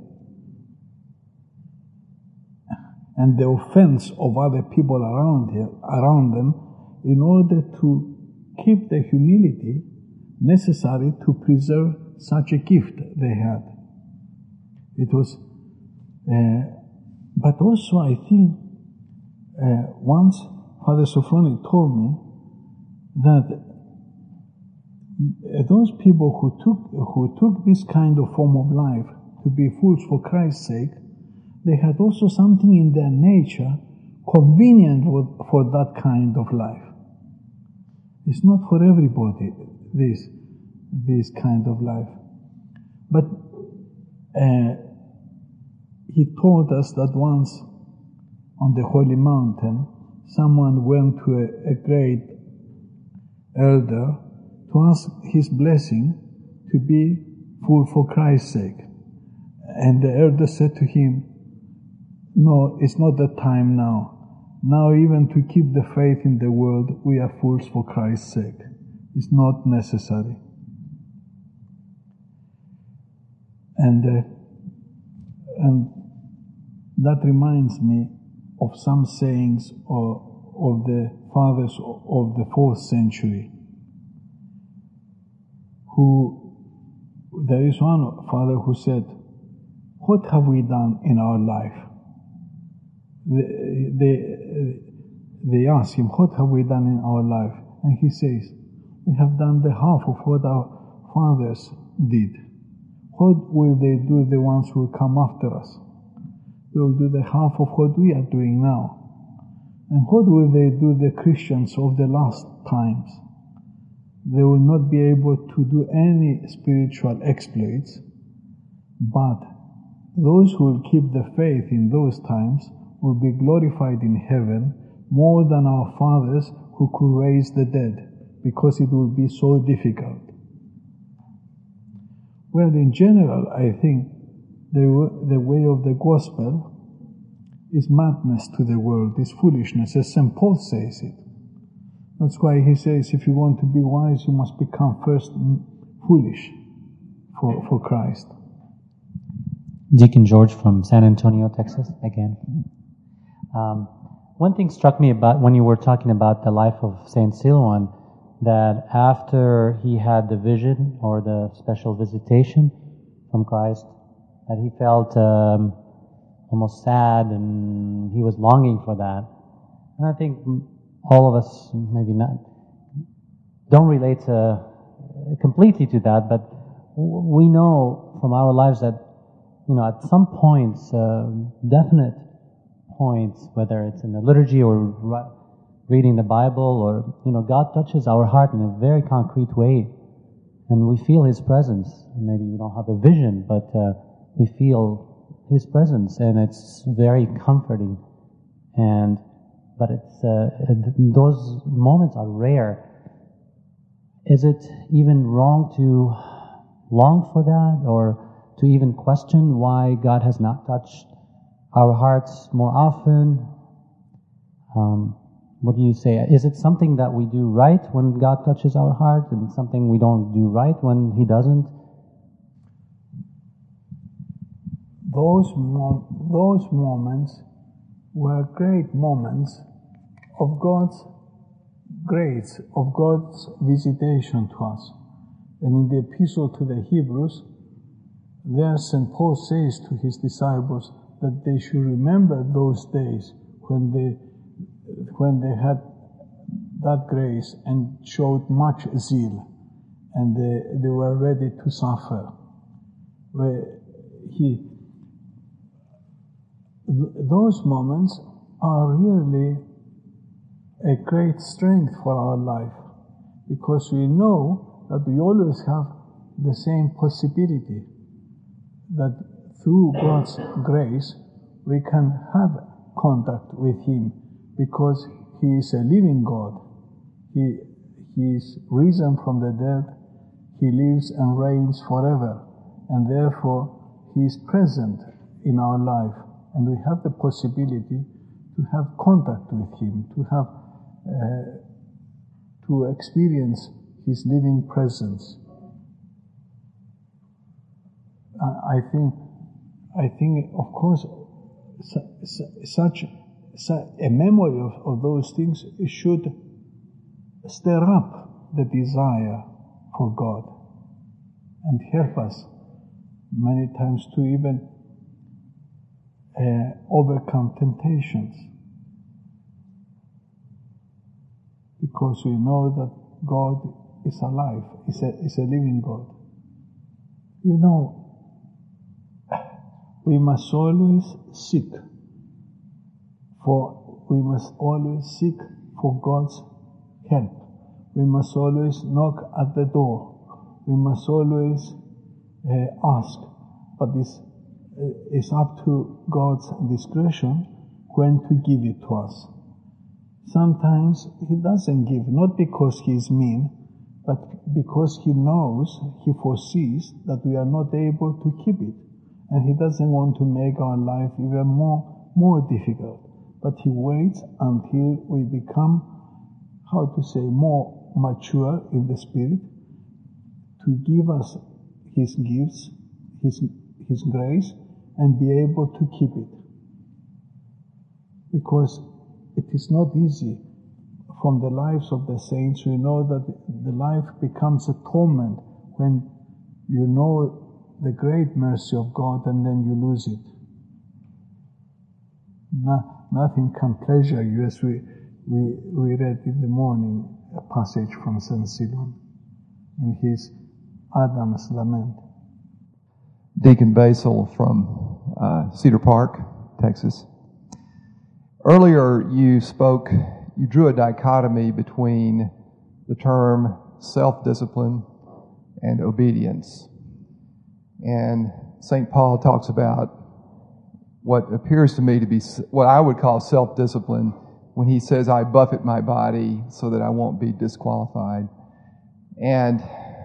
Speaker 2: the offense of other people around them, in order to keep the humility necessary to preserve such a gift they had. It was, but also I think once Father Sophroni told me that those people who took this kind of form of life to be fools for Christ's sake, they had also something in their nature convenient for that kind of life. It's not for everybody, this kind of life. But he told us that once on the Holy Mountain, someone went to a great elder to ask his blessing to be full for Christ's sake. And the elder said to him, "No, it's not the time now. Now even to keep the faith in the world, we are fools for Christ's sake. It's not necessary." And that reminds me of some sayings of the fathers of the 4th century. There is one father who said, "What have we done in our life?" They ask him, "What have we done in our life?" And he says, "We have done the half of what our fathers did. What will they do, the ones who will come after us? They will do the half of what we are doing now. And what will they do, the Christians of the last times? They will not be able to do any spiritual exploits, but those who will keep the faith in those times will be glorified in heaven more than our fathers who could raise the dead, because it will be so difficult." Well, in general, I think the way of the gospel is madness to the world, is foolishness, as St. Paul says it. That's why he says, if you want to be wise, you must become first foolish for Christ.
Speaker 4: Deacon George from San Antonio, Texas, again. One thing struck me about when you were talking about the life of Saint Silouan, that after he had the vision or the special visitation from Christ, that he felt almost sad, and he was longing for that. And I think all of us maybe don't relate completely to that, but we know from our lives that, at some points, definite points, whether it's in the liturgy or reading the Bible, or, God touches our heart in a very concrete way, and we feel His presence. Maybe we don't have a vision, but we feel His presence, and it's very comforting. But it's those moments are rare. is it even wrong to long for that, or to even question why God has not touched our hearts more often? What do you say? Is it something that we do right when God touches our heart, and something we don't do right when He doesn't?
Speaker 2: Those moments were great moments of God's grace, of God's visitation to us. And in the epistle to the Hebrews, there St. Paul says to his disciples that they should remember those days when they had that grace and showed much zeal, and they were ready to suffer. Those moments are really a great strength for our life, because we know that we always have the same possibility, that through God's grace we can have contact with Him, because He is a living God. He is risen from the dead. He lives and reigns forever, and therefore He is present in our life, and we have the possibility to have contact with Him, to experience His living presence. I think, of course, such a memory of those things should stir up the desire for God and help us many times to even overcome temptations, because we know that God is alive, is a living God. You know, we must always seek for God's help. We must always knock at the door. We must always ask, but it's up to God's discretion when to give it to us. Sometimes He doesn't give, not because He is mean, but because He knows, He foresees that we are not able to keep it, and He doesn't want to make our life even more difficult. But He waits until we become, more mature in the Spirit, to give us His gifts, His grace, and be able to keep it. Because it is not easy. From the lives of the saints, we know that the life becomes a torment when you know the great mercy of God and then you lose it. Nothing can pleasure you, as we read in the morning a passage from St. Silouan in his Adam's Lament.
Speaker 5: Deacon Basil from Cedar Park, Texas. Earlier you drew a dichotomy between the term self-discipline and obedience. And St. Paul talks about what appears to me to be what I would call self-discipline when he says, I buffet my body so that I won't be disqualified. And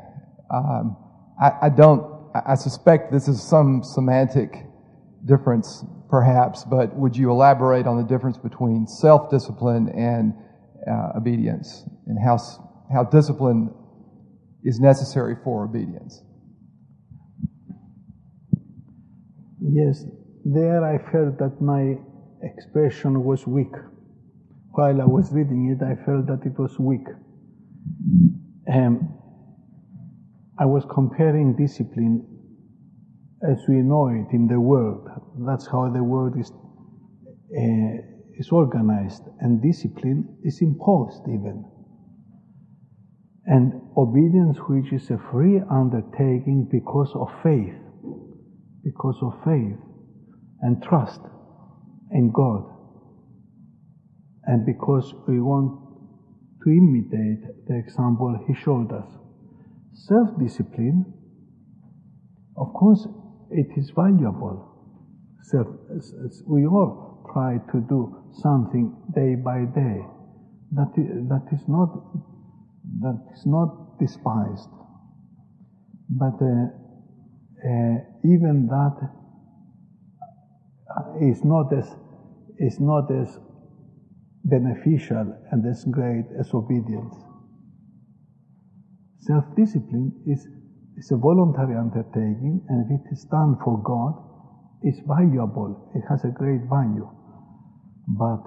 Speaker 5: I suspect this is some semantic difference, perhaps, but would you elaborate on the difference between self-discipline and obedience, and how discipline is necessary for obedience?
Speaker 2: Yes, there I felt that my expression was weak. While I was reading it, I felt that it was weak. I was comparing discipline as we know it in the world. That's how the world is organized, and discipline is imposed even. And obedience, which is a free undertaking because of faith and trust in God, and because we want to imitate the example He showed us. Self-discipline, of course, it is valuable. We all try to do something day by day. That is not despised. But even that is not as beneficial and as great as obedience. Self-discipline is a voluntary undertaking, and if it is done for God, it's valuable. It has a great value. But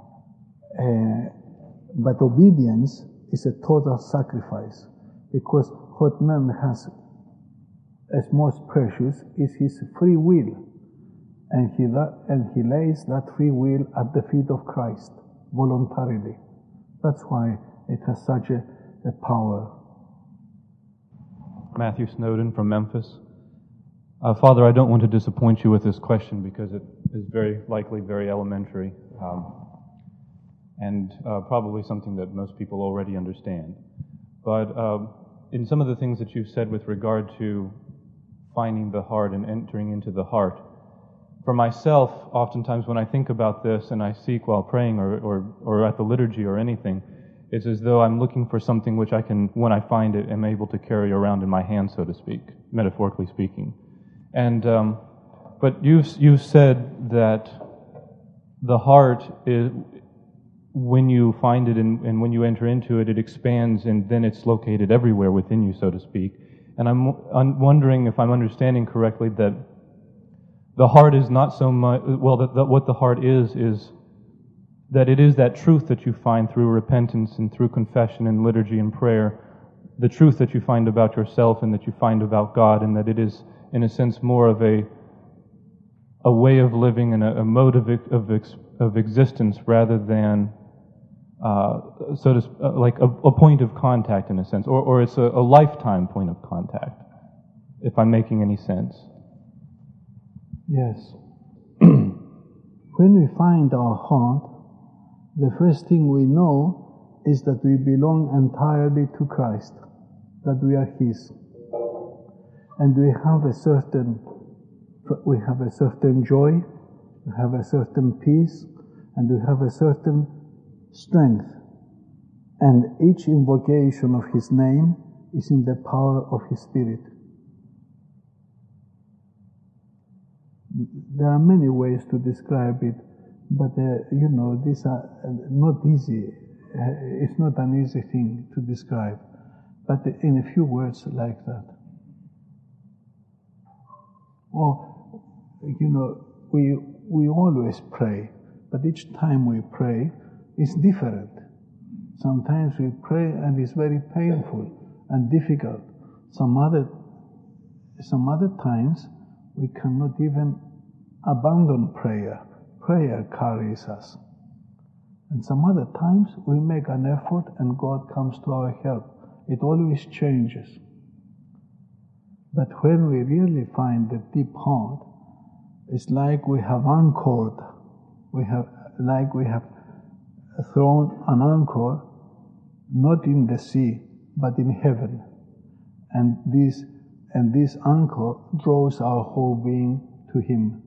Speaker 2: obedience is a total sacrifice, because what man has as most precious is his free will, and he lays that free will at the feet of Christ voluntarily. That's why it has such a power.
Speaker 6: Matthew Snowden from Memphis. Father, I don't want to disappoint you with this question because it is very likely very elementary and probably something that most people already understand. But in some of the things that you've said with regard to finding the heart and entering into the heart, for myself, oftentimes when I think about this and I seek while praying or at the liturgy or anything, it's as though I'm looking for something which I can, when I find it, am able to carry around in my hand, so to speak, metaphorically speaking. And but you've said that the heart is, when you find it and when you enter into it, it expands and then it's located everywhere within you, so to speak. And I'm wondering if I'm understanding correctly that the heart is not so much, well, what the heart is that it is that truth that you find through repentance and through confession and liturgy and prayer, the truth that you find about yourself and that you find about God, and that it is, in a sense, more of a way of living and a mode of existence rather than, like a point of contact in a sense, or it's a lifetime point of contact, if I'm making any sense.
Speaker 2: Yes. When we find our heart, the first thing we know is that we belong entirely to Christ, that we are His. And we have a certain joy, we have a certain peace, and we have a certain strength. And each invocation of His name is in the power of His Spirit. There are many ways to describe it, but these are not easy. It's not an easy thing to describe, but in a few words like that. Or, we always pray, but each time we pray is different. Sometimes we pray and it's very painful and difficult. Some other times we cannot even abandon prayer. Prayer carries us. And some other times we make an effort and God comes to our help. It always changes. But when we really find the deep heart, it's like we have anchored. We have thrown an anchor, not in the sea, but in heaven. And this anchor draws our whole being to Him.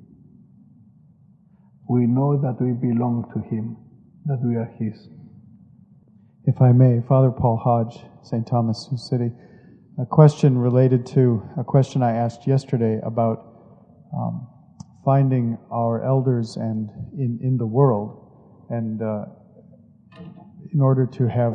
Speaker 2: We know that we belong to Him, that we are His.
Speaker 7: If I may, Father Paul Hodge, St. Thomas, Sioux City, a question related to a question I asked yesterday about finding our elders and in the world, and in order to have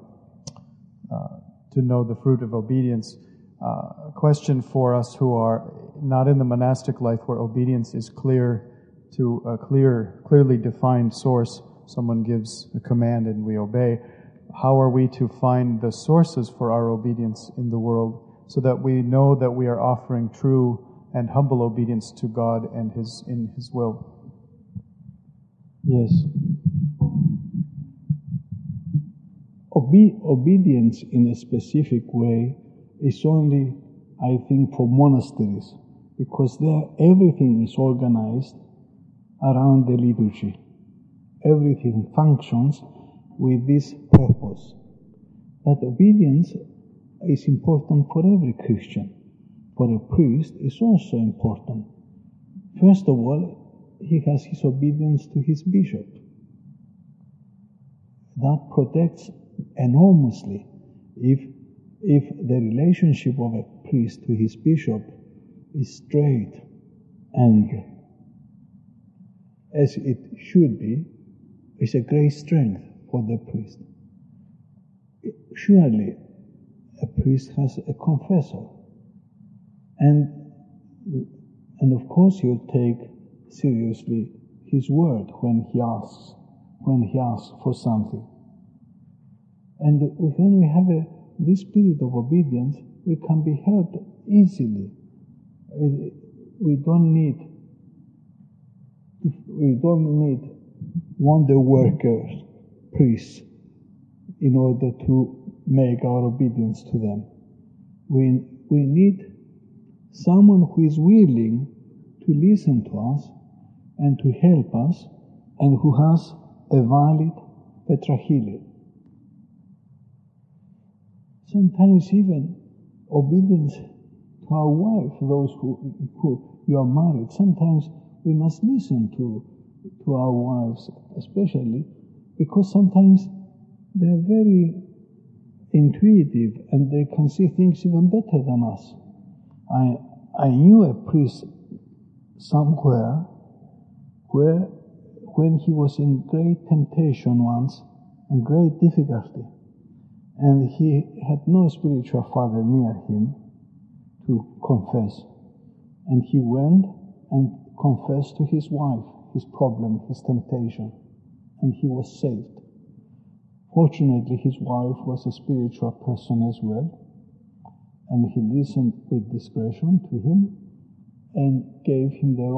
Speaker 7: to know the fruit of obedience. A question for us who are not in the monastic life, where obedience is clear to a clearly defined source. Someone gives a command and we obey. How are we to find the sources for our obedience in the world, so that we know that we are offering true and humble obedience to God and in His will?
Speaker 2: Yes. Obedience in a specific way is only, I think, for monasteries, because there everything is organized around the liturgy. Everything functions with this purpose. But obedience is important for every Christian. For a priest, it's also important. First of all, he has his obedience to his bishop. That protects enormously. If if the relationship of a priest to his bishop is straight and as it should be, it's a great strength for the priest. Surely a priest has a confessor, and of course he'll take seriously his word when he asks for something. And when we have this spirit of obedience, we can be helped easily. We don't need wonder workers, priests, in order to make our obedience to them. We need someone who is willing to listen to us and to help us, and who has a valid petrachili. Sometimes even obedience to our wife, those who you are married, sometimes we must listen to our wives, especially because sometimes they are very intuitive and they can see things even better than us. I knew a priest somewhere where, when he was in great temptation once and great difficulty, and he had no spiritual father near him to confess, and he went and confessed to his wife his problem, his temptation, and he was saved. Fortunately, his wife was a spiritual person as well, and he listened with discretion to him and gave him the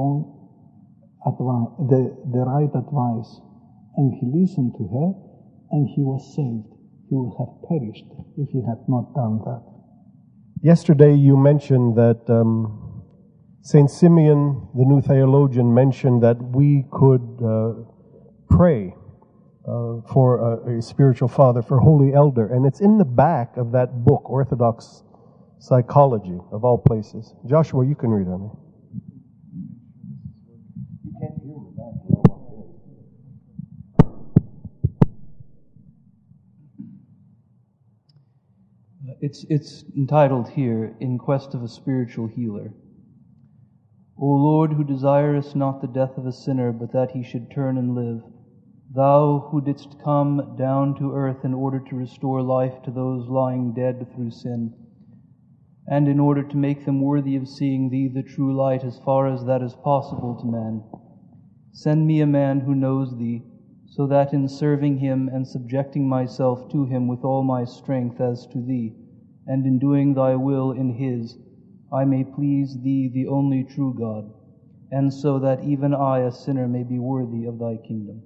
Speaker 2: right advice, and he listened to her, and he was saved. He would have perished if he had not done that.
Speaker 8: Yesterday you mentioned that St. Simeon, the new theologian, mentioned that we could pray for a spiritual father, for holy elder, and it's in the back of that book, Orthodox Psychology, of all places. Joshua, you can read on it.
Speaker 9: It's entitled here, In Quest of a Spiritual Healer. O Lord, who desirest not the death of a sinner, but that he should turn and live, Thou who didst come down to earth in order to restore life to those lying dead through sin, and in order to make them worthy of seeing Thee, the true light, as far as that is possible to man, send me a man who knows Thee, so that in serving him and subjecting myself to him with all my strength as to Thee, and in doing Thy will in his, I may please Thee, the only true God, and so that even I, a sinner, may be worthy of Thy kingdom.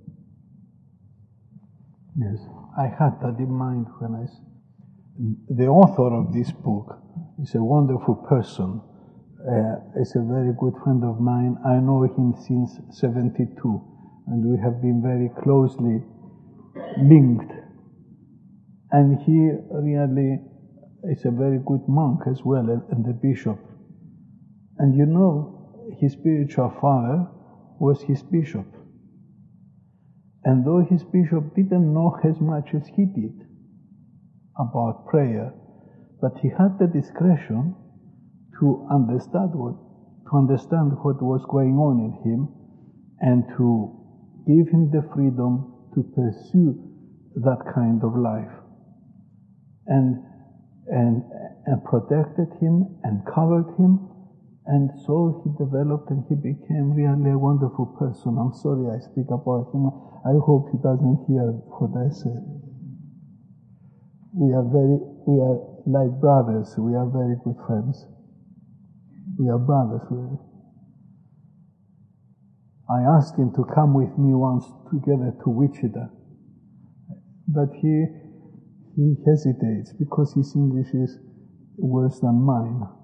Speaker 2: Yes, I had that in mind when the author of this book is a wonderful person. Is a very good friend of mine. I know him since 1972, and we have been very closely linked. And he really is a very good monk as well, and the bishop. And you know, his spiritual father was his bishop. And though his bishop didn't know as much as he did about prayer, but he had the discretion to understand what was going on in him, and to give him the freedom to pursue that kind of life, and protected him and covered him, and so he developed and he became really a wonderful person. I'm sorry I speak about him. I hope he doesn't hear what I say. We are like brothers. We are very good friends. We are brothers, really. I asked him to come with me once together to Wichita, but he hesitates because his English is worse than mine.